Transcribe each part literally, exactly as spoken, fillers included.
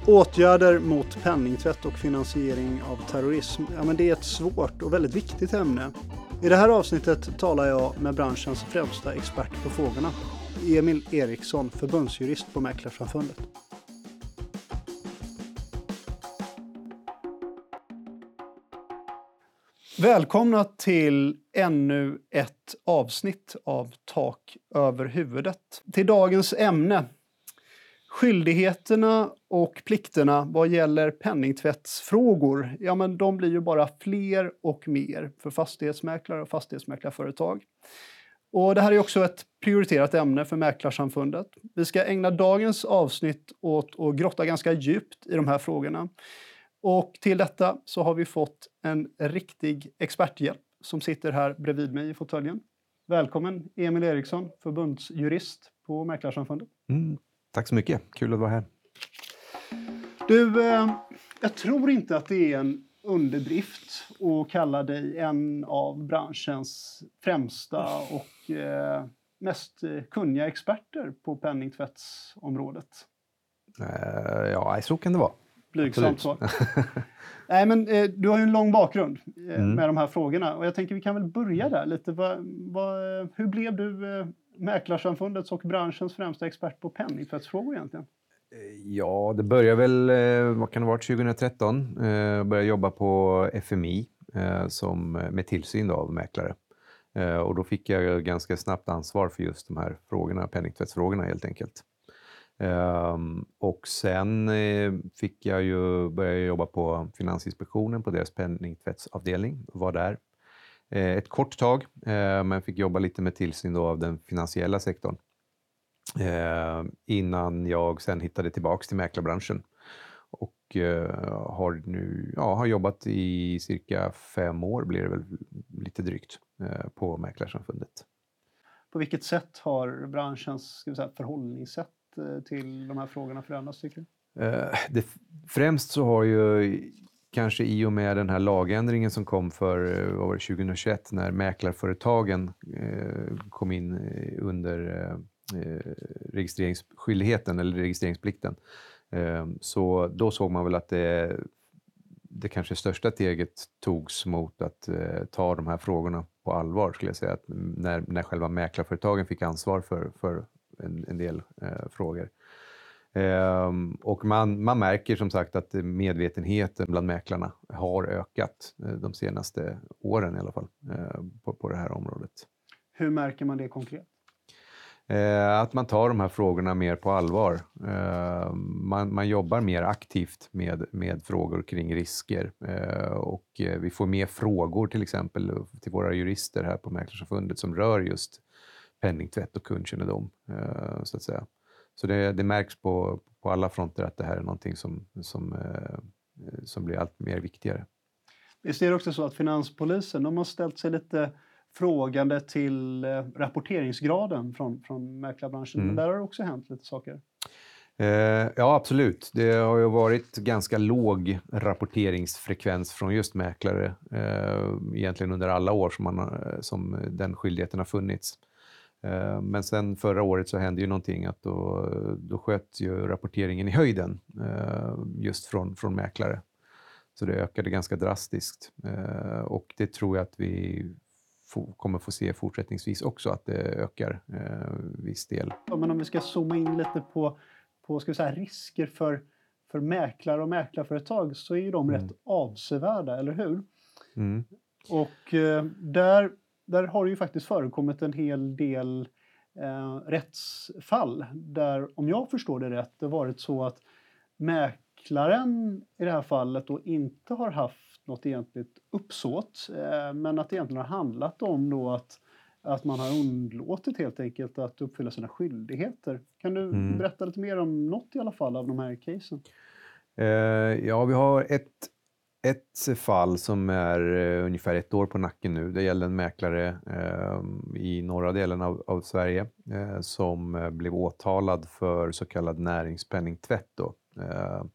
Åtgärder mot penningtvätt och finansiering av terrorism, ja, men det är ett svårt och väldigt viktigt ämne. I det här avsnittet talar jag med branschens främsta expert på frågorna, Emil Eriksson, förbundsjurist på Mäklarsamfundet. Välkomna till ännu ett avsnitt av Tak över huvudet. Till dagens ämne. Skyldigheterna och plikterna vad gäller penningtvättsfrågor, ja men de blir ju bara fler och mer för fastighetsmäklare och fastighetsmäklarföretag. Och det här är också ett prioriterat ämne för Mäklarsamfundet. Vi ska ägna dagens avsnitt åt att grotta ganska djupt i de här frågorna. Och till detta så har vi fått en riktig experthjälp som sitter här bredvid mig i fåtöljen. Välkommen Emil Eriksson, förbundsjurist på Mäklarsamfundet. Mm. Tack så mycket, kul att vara här. Du, eh, jag tror inte att det är en underdrift att kalla dig en av branschens främsta och eh, mest kunniga experter på penningtvättsområdet. Uh, ja, så kan det vara. Blygsamt så. Nej, men eh, du har ju en lång bakgrund eh, mm. med de här frågorna och jag tänker vi kan väl börja där lite. Va, va, hur blev du eh, Mäklarsamfundets och branschens främsta expert på penningtvättsfrågor egentligen? Ja, det började väl, vad kan det ha varit, tjugohundratretton. Jag började jobba på F M I som, med tillsyn av mäklare. Och då fick jag ganska snabbt ansvar för just de här frågorna, penningtvättsfrågorna helt enkelt. Och sen fick jag ju börja jobba på Finansinspektionen på deras penningtvättsavdelning och var där ett kort tag, men fick jobba lite med tillsyn då av den finansiella sektorn. Eh, innan jag sen hittade tillbaks till mäklarbranschen och eh, har nu ja, har jobbat i cirka fem år blir det väl lite drygt eh, på Mäklarsamfundet. På vilket sätt har branschens ska vi säga, förhållningssätt eh, till de här frågorna förändrats tycker du? Eh, det, främst så har ju kanske i och med den här lagändringen som kom för vad var det, tjugohundratjugoett när mäklarföretagen eh, kom in under eh, registreringsskyldigheten eller registreringsplikten. Så då såg man väl att det, det kanske största steget togs mot att ta de här frågorna på allvar skulle jag säga. Att när, när själva mäklarföretagen fick ansvar för, för en, en del eh, frågor. Eh, och man, man märker som sagt att medvetenheten bland mäklarna har ökat eh, de senaste åren i alla fall eh, på, på det här området. Hur märker man det konkret? Eh, att man tar de här frågorna mer på allvar. Eh, man, man jobbar mer aktivt med, med frågor kring risker. Eh, och eh, vi får mer frågor till exempel till våra jurister här på Mäklarsamfundet som rör just penningtvätt och kundkännedom. Eh, så att säga. Så det, det märks på, på alla fronter att det här är någonting som, som, eh, som blir allt mer viktigare. Visst är det också så att Finanspolisen de har ställt sig lite frågande till eh, rapporteringsgraden från, från mäklarbranschen. Mm. Men där har det också hänt lite saker. Eh, ja, absolut. Det har ju varit ganska låg rapporteringsfrekvens från just mäklare. Eh, egentligen under alla år som, man, som den skyldigheten har funnits. Eh, men sen förra året så hände ju någonting att då, då sköt ju rapporteringen i höjden. Eh, just från, från mäklare. Så det ökade ganska drastiskt. Eh, och det tror jag att vi kommer få se fortsättningsvis också att det ökar eh, viss del. Ja, men om vi ska zooma in lite på, på ska vi säga, risker för, för mäklare och mäklarföretag så är ju de mm. rätt avsevärda, eller hur? Mm. Och eh, där, där har det ju faktiskt förekommit en hel del eh, rättsfall där, om jag förstår det rätt, det har varit så att mäklaren i det här fallet då inte har haft något egentligt uppsåt, eh, men att det egentligen har handlat om då att, att man har undlåtit helt enkelt att uppfylla sina skyldigheter. Kan du mm. berätta lite mer om något i alla fall av de här casen? Eh, ja, vi har ett, ett fall som är uh, ungefär ett år på nacken nu. Det gäller en mäklare uh, i norra delen av, av Sverige uh, som uh, blev åtalad för så kallad näringspenningtvätt då. Uh,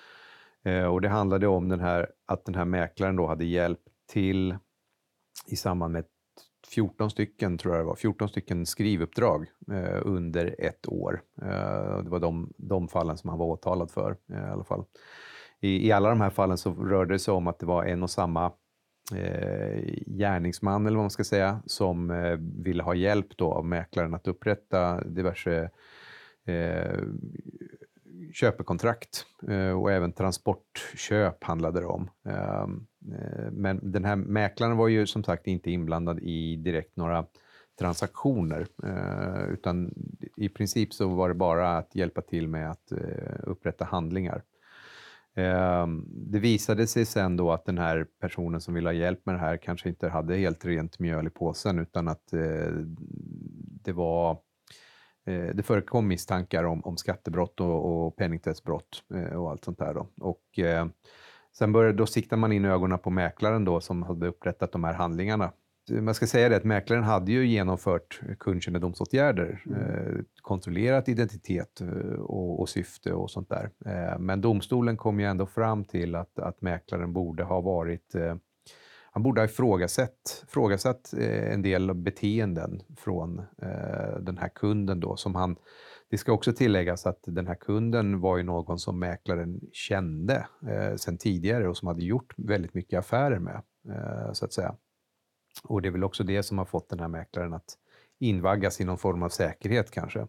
Och det handlade om den här, att den här mäklaren då hade hjälpt till i samband med fjorton stycken, tror jag det var, fjorton stycken skrivuppdrag eh, under ett år. Eh, det var de, de fallen som han var åtalad för eh, i alla fall. I, I alla de här fallen så rörde det sig om att det var en och samma eh, gärningsman, eller vad man ska säga, som eh, ville ha hjälp då av mäklaren att upprätta diverse eh, köpekontrakt eh, och även transportköp handlade det om. Eh, men den här mäklaren var ju som sagt inte inblandad i direkt några transaktioner, eh, utan i princip så var det bara att hjälpa till med att eh, upprätta handlingar. Eh, det visade sig sen då att den här personen som ville ha hjälp med det här kanske inte hade helt rent mjöl i påsen, utan att eh, det var det förekom misstankar om, om skattebrott och, och penningtvättsbrott eh, och allt sånt där då. Och eh, sen började, då siktar man in ögonen på mäklaren då som hade upprättat de här handlingarna. Man ska säga det att mäklaren hade ju genomfört kundkännedomsåtgärder, mm. eh, kontrollerat identitet och, och syfte och sånt där. Eh, men domstolen kom ju ändå fram till att, att mäklaren borde ha varit eh, Han borde ha ifrågasatt, ifrågasatt eh, en del beteenden från eh, den här kunden då. Som han, det ska också tilläggas att den här kunden var ju någon som mäklaren kände eh, sedan tidigare och som hade gjort väldigt mycket affärer med, eh, så att säga. Och det är väl också det som har fått den här mäklaren att invaggas i någon form av säkerhet kanske.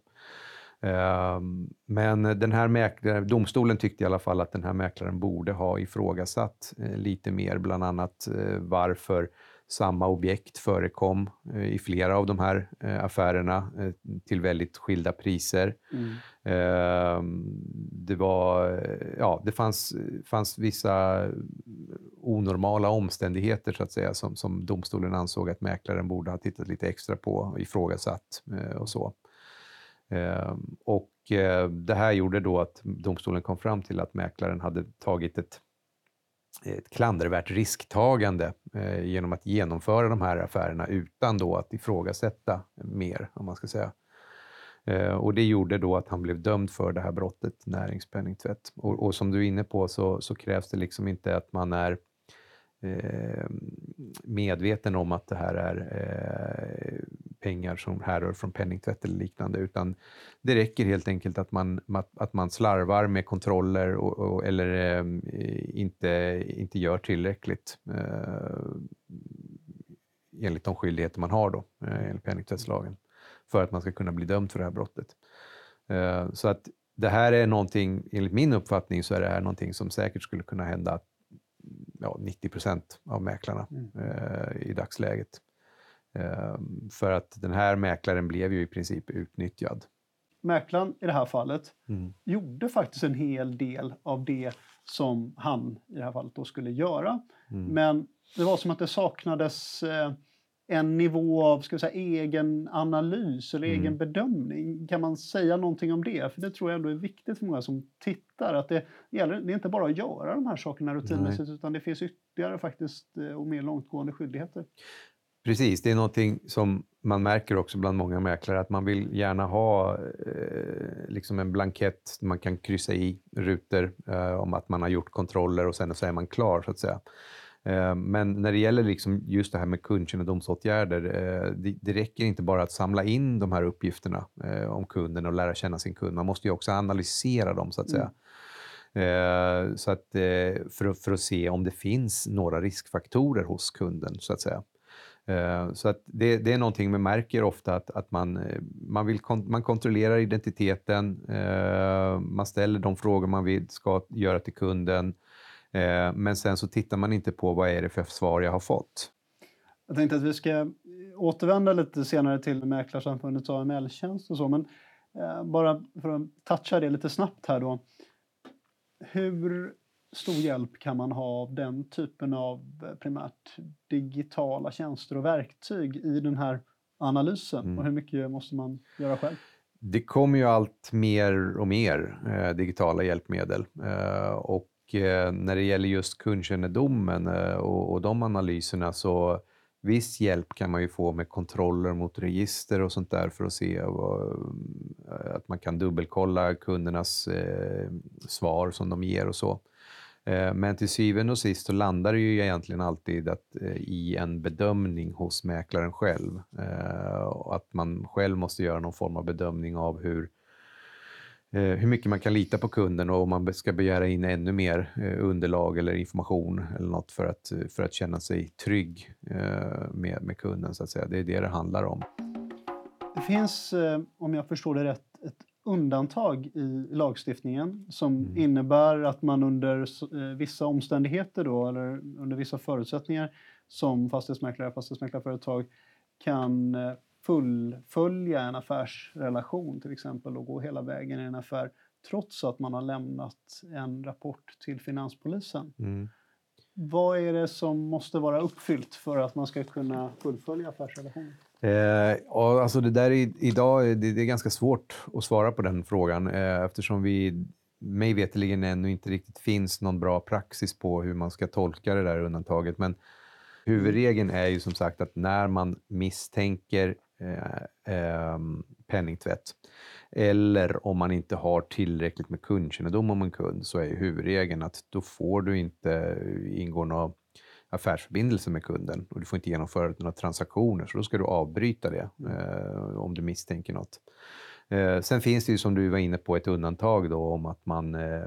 Men den här mäklaren, domstolen tyckte i alla fall att den här mäklaren borde ha ifrågasatt lite mer, bland annat varför samma objekt förekom i flera av de här affärerna till väldigt skilda priser. Mm. Det var, ja, det fanns, fanns vissa onormala omständigheter så att säga som, som domstolen ansåg att mäklaren borde ha tittat lite extra på och ifrågasatt och så. Uh, och uh, det här gjorde då att domstolen kom fram till att mäklaren hade tagit ett, ett klandervärt risktagande uh, genom att genomföra de här affärerna utan då att ifrågasätta mer, om man ska säga. Uh, och det gjorde då att han blev dömd för det här brottet, näringspenningtvätt. Och, och som du är inne på så, så krävs det liksom inte att man är medveten om att det här är pengar som härrör från penningtvätt eller liknande, utan det räcker helt enkelt att man, att man slarvar med kontroller och, och, eller eh, inte, inte gör tillräckligt eh, enligt de skyldigheter man har då, eh, enligt penningtvättslagen, för att man ska kunna bli dömd för det här brottet. Eh, så att det här är någonting, enligt min uppfattning så är det här någonting som säkert skulle kunna hända ja, nittio procent av mäklarna mm. eh, i dagsläget. Eh, för att den här mäklaren blev ju i princip utnyttjad. Mäklaren i det här fallet mm. gjorde faktiskt en hel del av det som han i det här fallet då skulle göra. Mm. Men det var som att det saknades eh, en nivå av, ska vi säga, egen analys eller mm. egen bedömning. Kan man säga någonting om det? För det tror jag ändå är viktigt för många som tittar. Att det, gäller, det är inte bara att göra de här sakerna rutinmässigt, utan det finns ytterligare faktiskt och mer långtgående skyldigheter. Precis, det är någonting som man märker också bland många mäklare, att man vill gärna ha eh, liksom en blankett man kan kryssa i rutor eh, om att man har gjort kontroller och sen så är man klar så att säga. Men när det gäller liksom just det här med kundkännedomsåtgärder, det, det räcker inte bara att samla in de här uppgifterna om kunden och lära känna sin kund. Man måste ju också analysera dem så att säga. Mm. Så att, för, att, för att se om det finns några riskfaktorer hos kunden så att säga. Så att det, det är någonting man märker ofta att, att man, man, vill, man kontrollerar identiteten, man ställer de frågor man vill ska göra till kunden. Men sen så tittar man inte på vad är det för svar jag har fått. Jag tänkte att vi ska återvända lite senare till Mäklarsamfundets A M L-tjänst och så. Men eh, bara för att toucha det lite snabbt här då. Hur stor hjälp kan man ha av den typen av primärt digitala tjänster och verktyg i den här analysen? Mm. Och hur mycket måste man göra själv? Det kommer ju allt mer och mer eh, digitala hjälpmedel. Eh, och när det gäller just kundkännedomen och, och de analyserna så viss hjälp kan man ju få med kontroller mot register och sånt där för att se vad, att man kan dubbelkolla kundernas eh, svar som de ger och så. Men till syvende och sist så landar det ju egentligen alltid att, i en bedömning hos mäklaren själv. Att man själv måste göra någon form av bedömning av hur, hur mycket man kan lita på kunden och om man ska begära in ännu mer underlag eller information eller något för att, för att känna sig trygg med, med kunden, så att säga. Det är det det handlar om. Det finns, om jag förstår det rätt, ett undantag i lagstiftningen som mm. innebär att man under vissa omständigheter då, eller under vissa förutsättningar som fastighetsmäklare och fastighetsmäklarföretag kan fullfölja en affärsrelation till exempel och gå hela vägen i en affär trots att man har lämnat en rapport till Finanspolisen. Mm. Vad är det som måste vara uppfyllt för att man ska kunna fullfölja affärsrelationen? Eh, ja, alltså det där är, idag det, det är ganska svårt att svara på den frågan eh, eftersom vi mig veterligen ännu inte riktigt finns någon bra praxis på hur man ska tolka det där undantaget. Men huvudregeln är ju som sagt att när man misstänker eh, eh, penningtvätt eller om man inte har tillräckligt med kundkännedom om en kund, så är ju huvudregeln att då får du inte ingå någon affärsförbindelse med kunden och du får inte genomföra några transaktioner, så då ska du avbryta det eh, om du misstänker något. Eh, sen finns det ju, som du var inne på, ett undantag då om att man, eh,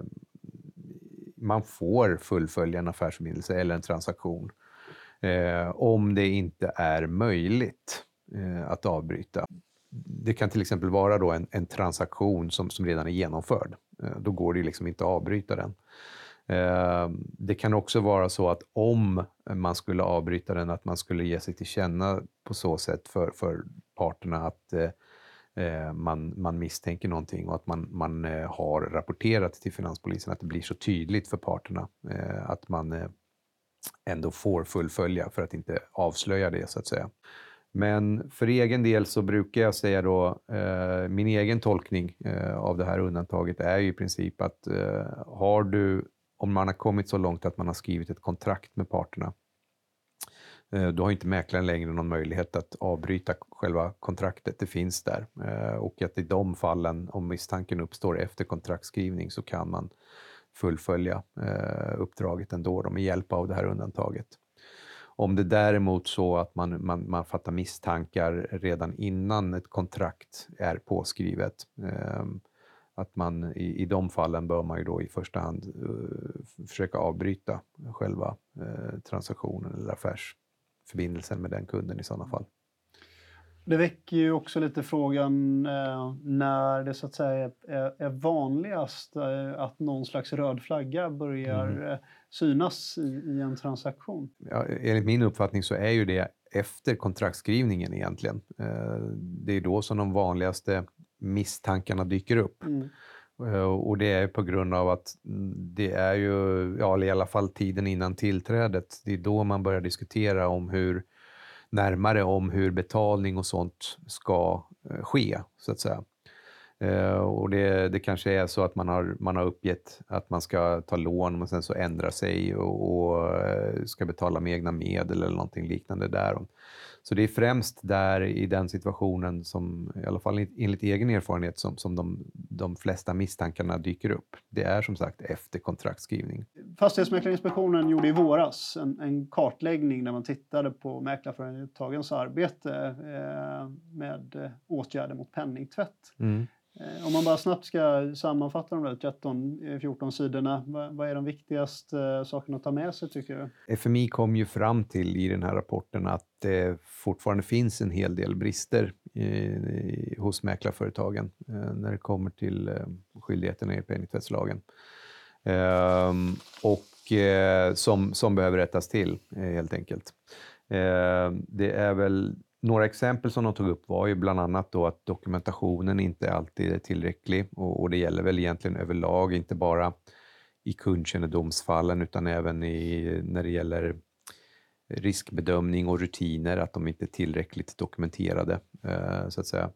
man får fullfölja en affärsförbindelse eller en transaktion eh, om det inte är möjligt eh, att avbryta. Det kan till exempel vara då en, en transaktion som, som redan är genomförd. Eh, då går det ju liksom inte att avbryta den. Det kan också vara så att om man skulle avbryta den, att man skulle ge sig till känna på så sätt för, för parterna att eh, man, man misstänker någonting och att man, man eh, har rapporterat till Finanspolisen, att det blir så tydligt för parterna eh, att man eh, ändå får fullfölja för att inte avslöja det, så att säga. Men för egen del så brukar jag säga då, eh, min egen tolkning eh, av det här undantaget är ju i princip att eh, har du om man har kommit så långt att man har skrivit ett kontrakt med parterna, då har inte mäklaren längre någon möjlighet att avbryta själva kontraktet. Det finns där. Och att i de fallen, om misstanken uppstår efter kontraktskrivning, så kan man fullfölja uppdraget ändå med hjälp av det här undantaget. Om det däremot så att man, man, man fattar misstankar redan innan ett kontrakt är påskrivet, att man i, i de fallen bör man ju då i första hand uh, försöka avbryta själva uh, transaktionen eller affärsförbindelsen med den kunden i sådana fall. Det väcker ju också lite frågan eh, när det så att säga är, är vanligast eh, att någon slags röd flagga börjar mm. eh, synas i, i en transaktion. Ja, enligt min uppfattning så är ju det efter kontraktskrivningen egentligen. Eh, det är då som de vanligaste misstankarna dyker upp. Mm. Och det är på grund av att det är ju, ja, i alla fall tiden innan tillträdet, det är då man börjar diskutera om hur, närmare om hur betalning och sånt ska ske, så att säga. Och det, det kanske är så att man har, man har uppgett att man ska ta lån och sen så ändra sig och, och ska betala med egna medel eller någonting liknande där. Så det är främst där i den situationen som, i alla fall enligt egen erfarenhet, som, som de, de flesta misstankarna dyker upp. Det är som sagt efter kontraktskrivning. Fastighetsmäklarinspektionen gjorde i våras en, en kartläggning när man tittade på mäklarföretagens arbete eh, med åtgärder mot penningtvätt. Mm. Om man bara snabbt ska sammanfatta de där tretton fjorton sidorna, vad är de viktigaste sakerna att ta med sig, tycker du? F M I kom ju fram till i den här rapporten att det fortfarande finns en hel del brister i, i, hos mäklarföretagen eh, när det kommer till eh, skyldigheterna i penningtvättslagen. Eh, och eh, som, som behöver rättas till eh, helt enkelt. Eh, det är väl några exempel som de tog upp var ju bland annat då att dokumentationen inte alltid är tillräcklig, och, och det gäller väl egentligen överlag, inte bara i kundkännedomsfallen utan även i, när det gäller riskbedömning och rutiner, att de inte är tillräckligt dokumenterade eh, så att säga.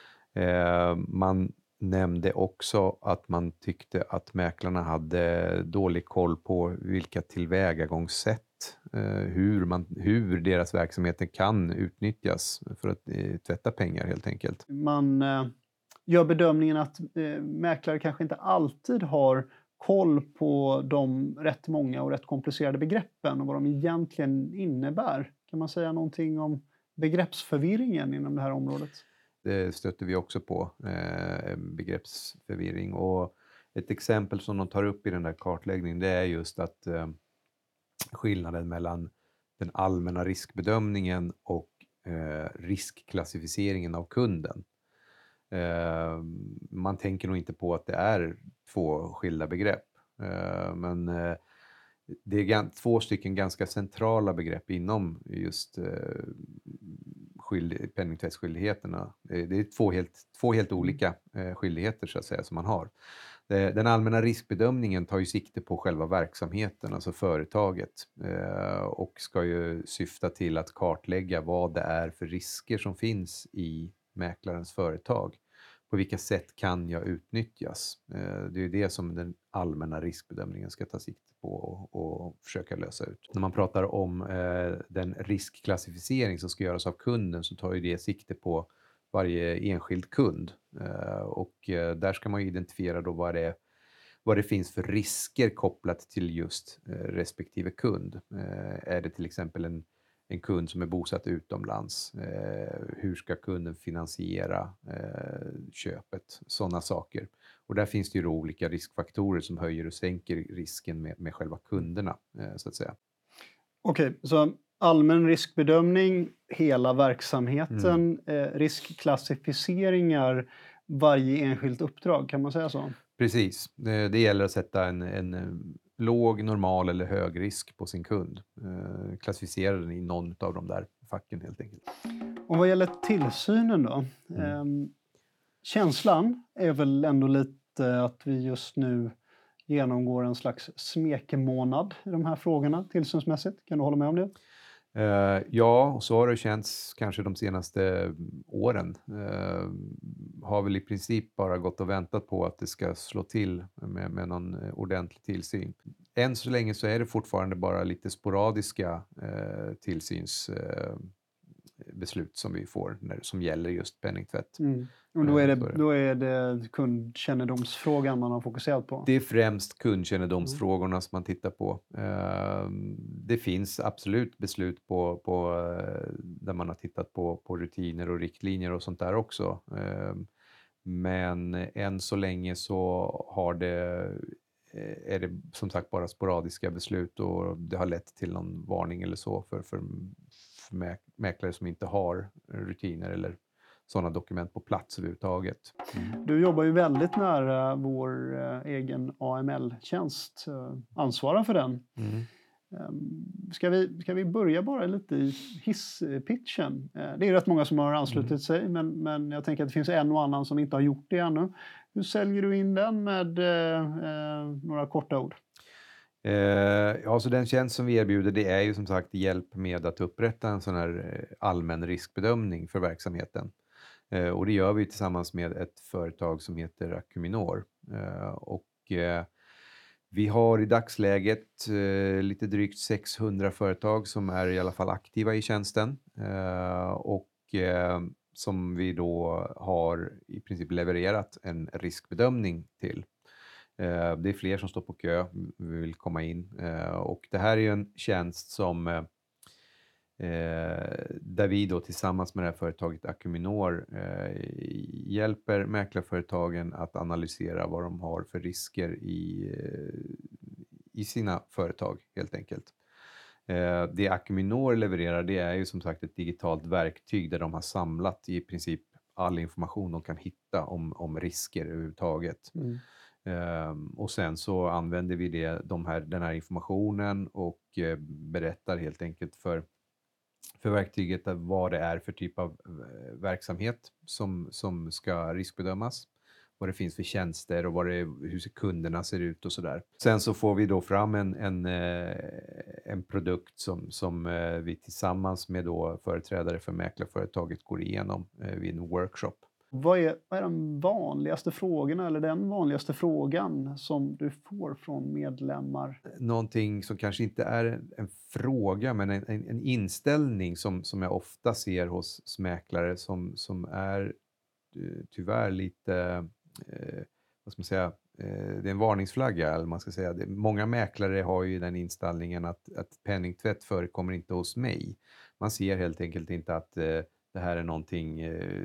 Eh, man nämnde också att man tyckte att mäklarna hade dålig koll på vilka tillvägagångssätt, hur, man, hur deras verksamheter kan utnyttjas för att eh, tvätta pengar helt enkelt. Man eh, gör bedömningen att eh, mäklare kanske inte alltid har koll på de rätt många och rätt komplicerade begreppen och vad de egentligen innebär. Kan man säga någonting om begreppsförvirringen inom det här området? Det stöter vi också på, eh, begreppsförvirring. Och ett exempel som de tar upp i den där kartläggningen, det är just att eh, skillnaden mellan den allmänna riskbedömningen och eh, riskklassificeringen av kunden. Eh, man tänker nog inte på att det är två skilda begrepp. Eh, men eh, det är gan- två stycken ganska centrala begrepp inom just eh, skyld- penningtvättsskyldigheterna. Det, det är två helt, två helt olika eh, skyldigheter så att säga som man har. Det, den allmänna riskbedömningen tar ju sikte på själva verksamheten, alltså företaget, eh, och ska ju syfta till att kartlägga vad det är för risker som finns i mäklarens företag. På vilka sätt kan jag utnyttjas? Eh, det är ju det som den allmänna riskbedömningen ska ta sikte på och, och försöka lösa ut. När man pratar om eh, den riskklassificering som ska göras av kunden så tar ju det sikte på varje enskild kund. Eh, och eh, där ska man ju identifiera då vad det, vad det finns för risker kopplat till just eh, respektive kund. Eh, är det till exempel en en kund som är bosatt utomlands, eh, hur ska kunden finansiera eh, köpet, sådana saker. Och där finns det ju då olika riskfaktorer som höjer och sänker risken med, med själva kunderna, eh, så att säga. Okej, så allmän riskbedömning, hela verksamheten, mm. eh, riskklassificeringar, varje enskilt uppdrag, kan man säga så? Precis, det, det gäller att sätta en, en låg, normal eller hög risk på sin kund. Eh, klassificera den i någon av de där facken helt enkelt. Och vad gäller tillsynen då? Mm. Eh, känslan är väl ändå lite att vi just nu genomgår en slags smekmånad i de här frågorna tillsynsmässigt. Kan du hålla med om det? Uh, ja, och så har det känts kanske de senaste åren. Uh, har väl i princip bara gått och väntat på att det ska slå till med, med någon ordentlig tillsyn. Än så länge så är det fortfarande bara lite sporadiska uh, tillsynsbeslut som vi får när, som gäller just penningtvätt. Mm. Och då är, det, då är det kundkännedomsfrågan man har fokuserat på? Det är främst kundkännedomsfrågorna som man tittar på. Det finns absolut beslut på, på, där man har tittat på, på rutiner och riktlinjer och sånt där också. Men än så länge så har det, är det som sagt bara sporadiska beslut och det har lett till någon varning eller så för, för, för mäklare som inte har rutiner eller sådana dokument på plats överhuvudtaget. Mm. Du jobbar ju väldigt nära vår eh, egen A M L-tjänst, eh, ansvarar för den. Mm. Um, ska, vi, ska vi börja bara lite i hisspitchen? Eh, det är rätt många som har anslutit mm. sig, men, men jag tänker att det finns en och annan som inte har gjort det ännu. Hur säljer du in den med eh, eh, några korta ord? Eh, ja, så den tjänst som vi erbjuder, det är ju som sagt hjälp med att upprätta en sån här allmän riskbedömning för verksamheten. Eh, och det gör vi tillsammans med ett företag som heter Acuminor. Eh, och eh, vi har i dagsläget eh, lite drygt sexhundra företag som är i alla fall aktiva i tjänsten. Eh, och eh, som vi då har i princip levererat en riskbedömning till. Eh, det är fler som står på kö, vi vill komma in. Eh, och det här är ju en tjänst som eh, Eh, där vi då tillsammans med det här företaget Acuminor eh, hjälper mäklarföretagen att analysera vad de har för risker i, eh, i sina företag helt enkelt. Eh, det Acuminor levererar, det är ju som sagt ett digitalt verktyg där de har samlat i princip all information de kan hitta om, om risker överhuvudtaget. Mm. Um, och sen så använder vi det, de här, den här informationen och eh, berättar helt enkelt för för verktyget vad det är för typ av verksamhet som, som ska riskbedömas. Vad det finns för tjänster och vad det, hur kunderna ser ut och sådär. Sen så får vi då fram en, en, en produkt som, som vi tillsammans med då företrädare för mäklarföretaget går igenom vid en workshop. Vad är, vad är de vanligaste frågorna eller den vanligaste frågan som du får från medlemmar? Någonting som kanske inte är en, en fråga men en, en, en inställning som, som jag ofta ser hos mäklare som, som är tyvärr lite, eh, vad ska man säga, det är en varningsflagga, eller man ska säga. Det, många mäklare har ju den inställningen att, att penningtvätt förekommer inte hos mig. Man ser helt enkelt inte att eh, det här är någonting, eh,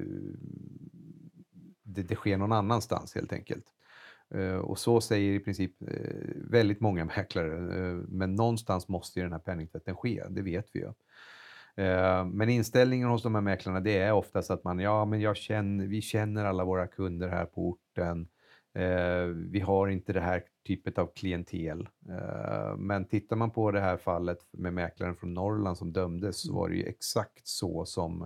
det, det sker någon annanstans helt enkelt. Uh, och så säger i princip uh, väldigt många mäklare, uh, men någonstans måste ju den här penningtvätten ske, det vet vi ju. Uh, men inställningen hos de här mäklarna, det är oftast att man, ja men jag känner, vi känner alla våra kunder här på orten, uh, vi har inte det här typet av klientel. Uh, men tittar man på det här fallet med mäklaren från Norrland som dömdes, så var det ju exakt så som,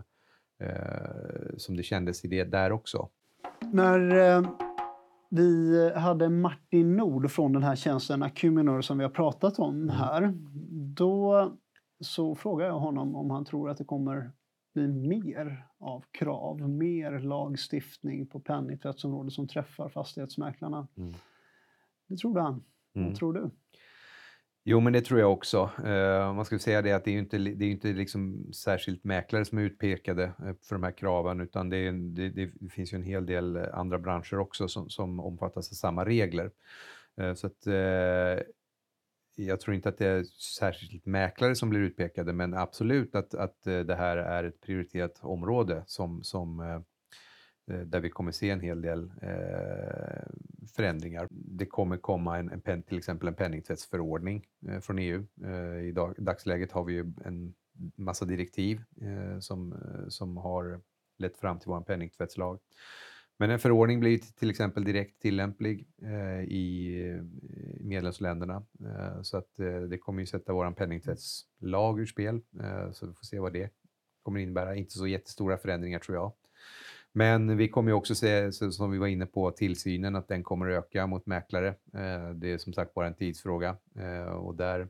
uh, som det kändes i det där också. När... Uh... Vi hade Martin Nord från den här tjänsten Acuminor som vi har pratat om här. Då så frågade jag honom om han tror att det kommer bli mer av krav, mer lagstiftning på penningtvättsområdet som träffar fastighetsmäklarna. Mm. Det tror han. Mm. Vad tror du? Jo, men det tror jag också. Uh, man ska säga det att det är ju inte, det är inte liksom särskilt mäklare som är utpekade för de här kraven, utan det, är, det, det finns ju en hel del andra branscher också som, som omfattas av samma regler. Uh, så att uh, jag tror inte att det är särskilt mäklare som blir utpekade, men absolut att, att det här är ett prioriterat område som, som uh, där vi kommer se en hel del eh, förändringar. Det kommer komma en, en, till exempel en penningtvättsförordning eh, från E U. Eh, I dag, dagsläget har vi ju en massa direktiv eh, som, som har lett fram till vår penningtvättslag. Men en förordning blir till exempel direkt tillämplig eh, i, i medlemsländerna. Eh, så att eh, det kommer ju sätta vår penningtvättslag ur spel. Eh, så vi får se vad det kommer innebära. Inte så jättestora förändringar tror jag. Men vi kommer ju också se, som vi var inne på, tillsynen, att den kommer att öka mot mäklare. Det är som sagt bara en tidsfråga. Och där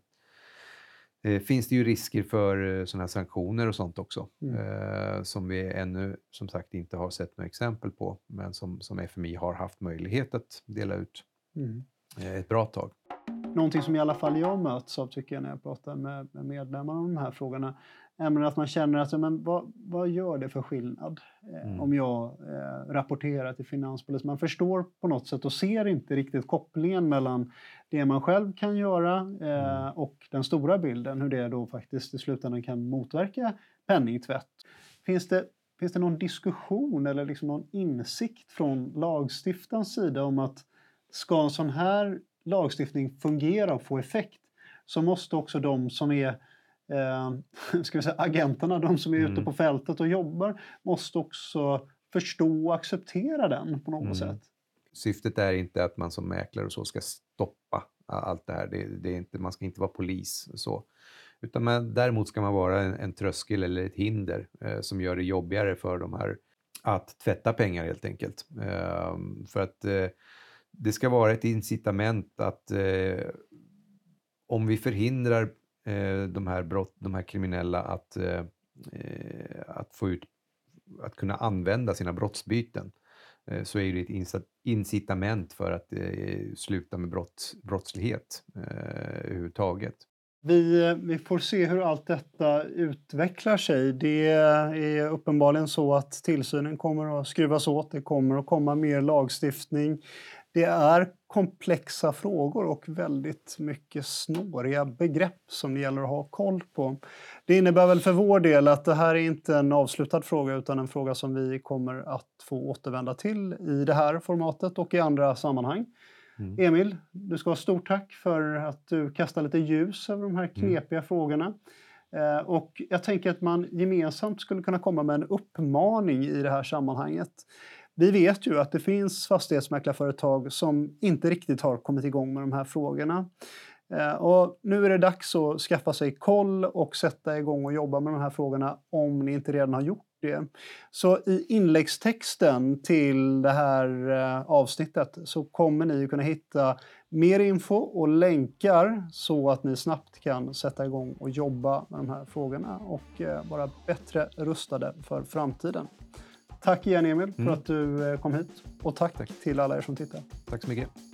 finns det ju risker för sådana här sanktioner och sånt också. Mm. Som vi ännu som sagt inte har sett några exempel på. Men som, som F M I har haft möjlighet att dela ut mm. ett bra tag. Någonting som i alla fall jag möts av tycker jag när jag pratar med, med medlemmar om de här frågorna. Är att man känner att men vad, vad gör det för skillnad eh, mm. om jag eh, rapporterar till Finanspolisen. Man förstår på något sätt och ser inte riktigt kopplingen mellan det man själv kan göra eh, mm. och den stora bilden. Hur det då faktiskt i slutändan kan motverka penningtvätt. Finns det, finns det någon diskussion eller liksom någon insikt från lagstiftarens sida om att ska en sån här lagstiftning fungera och få effekt så måste också de som är Eh, ska vi säga, agenterna, de som är mm. ute på fältet och jobbar, måste också förstå och acceptera den på något mm. sätt. Syftet är inte att man som mäklare och så ska stoppa allt det här. Det, det är inte, man ska inte vara polis och så. Utan man, däremot ska man vara en, en tröskel eller ett hinder eh, som gör det jobbigare för de här att tvätta pengar helt enkelt. Eh, för att eh, det ska vara ett incitament att eh, om vi förhindrar de här, brott, de här kriminella att, eh, att få ut, att kunna använda sina brottsbyten, eh, så är det ett incitament för att eh, sluta med brott, brottslighet eh, överhuvudtaget. Vi, vi får se hur allt detta utvecklar sig. Det är uppenbarligen så att tillsynen kommer att skruvas åt. Det kommer att komma mer lagstiftning. Det är komplexa frågor och väldigt mycket snåriga begrepp som det gäller att ha koll på. Det innebär väl för vår del att det här är inte en avslutad fråga utan en fråga som vi kommer att få återvända till i det här formatet och i andra sammanhang. Mm. Emil, du ska ha stort tack för att du kastar lite ljus över de här knepiga mm. frågorna. Eh, och jag tänker att man gemensamt skulle kunna komma med en uppmaning i det här sammanhanget. Vi vet ju att det finns fastighetsmäklarföretag som inte riktigt har kommit igång med de här frågorna. Eh, och nu är det dags att skaffa sig koll och sätta igång och jobba med de här frågorna om ni inte redan har gjort det. Så i inläggstexten till det här eh, avsnittet så kommer ni kunna hitta mer info och länkar så att ni snabbt kan sätta igång och jobba med de här frågorna och eh, vara bättre rustade för framtiden. Tack igen Emil för mm. att du kom hit och tack, tack till alla er som tittar. Tack så mycket.